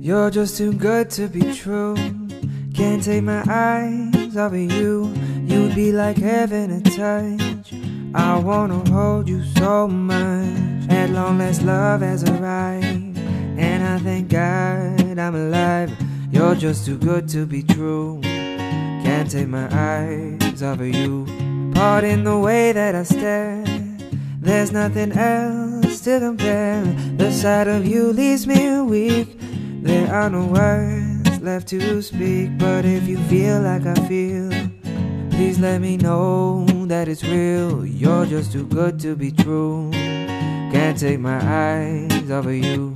You're just too good to be true. Can't take my eyes off of you. You'd be like heaven to touch. I wanna hold you so much. At long last love has arrived, and I thank God I'm alive. You're just too good to be true. Can't take my eyes off of you. Pardon the way that I stare, there's nothing else to compare. The sight of you leaves me weak. There are no words left to speak. But if you feel like I feel, please let me know that it's real. You're just too good to be true. Can't take my eyes off of you.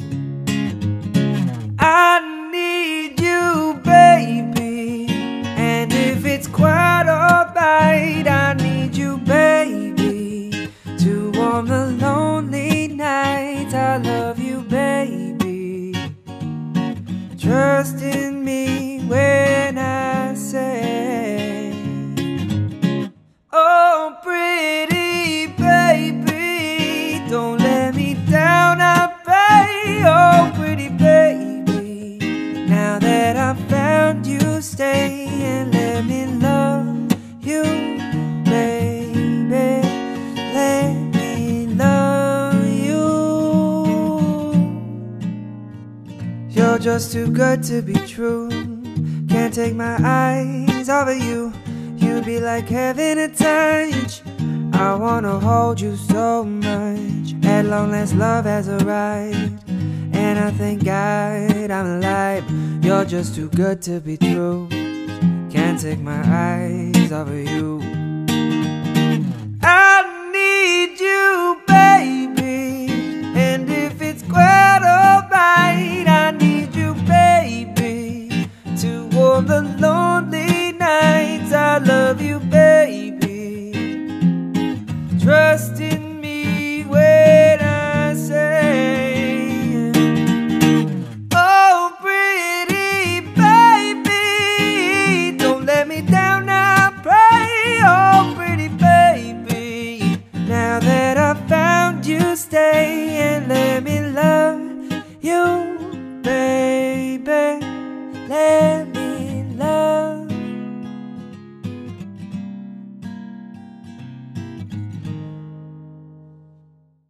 I need you, baby, and if it's quite alright, I need you, baby, to warm the lonely nights. I love you, baby. Trust in me when I say, oh, pretty baby, don't let me down, I pray. Oh, pretty baby, now that I found you, stay and let me love you, baby. Let me love you. You're just too good to be true. Can't take my eyes off of you. You'd be like heaven to touch. I wanna hold you so much. At long last love has arrived, and I thank God I'm alive. You're just too good to be true. Can't take my eyes off of you.